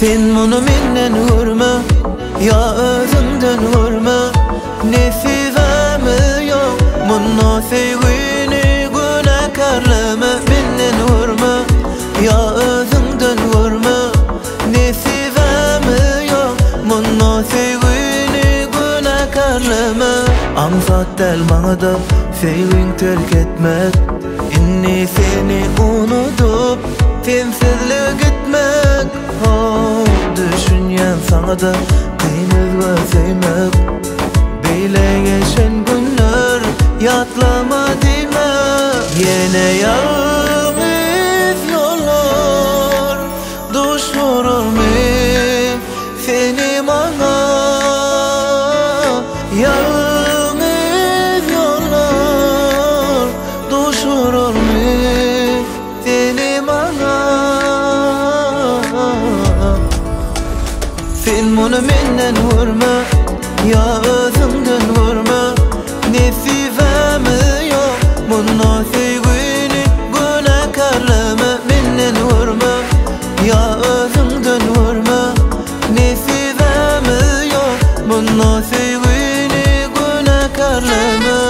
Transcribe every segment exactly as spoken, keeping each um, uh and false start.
Sen bunu menden vurma, ya özünden vurma. Nesivemi yok, bunu sevgini günahkarlama. Menden vurma, ya özünden vurma. Nesivemi yok, bunu sevgini günahkarlama. Amsat del bana da sevgin terk etmek. İnni seni unutup sensizlik gitmek. Oh, düşünyen sana da kıymız ve sevmek. Beyle geçen günler yatlama deme. Yine yalnız yollar düşürür mi seni bana? Yalnız yollar düşürür mi seni bana? Sen bunu menden vurma, ya özümden vurma. Nesivemi yok, bunu sevgini günahkarlama. Menden vurma, ya özümden vurma. Nesivemi yok, bunu sevgini günahkarlama.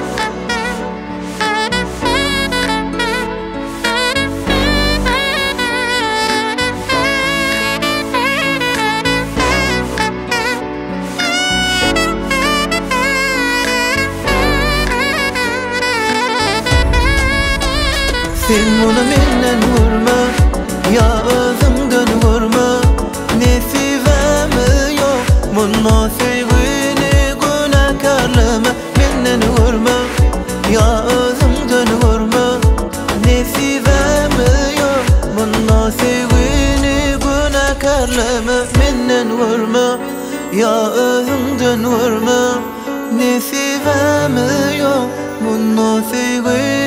Sen bunu menden vurma, ya özümden vurma. Nesivemi yok, bunu sevgini günahkarlama. Menden vurma, ya özümden vurma. Nesivemi yok, bunu sevgini günahkarlama. Menden vurma, ya özümden vurma. Nesivemi yok, bunu sevgini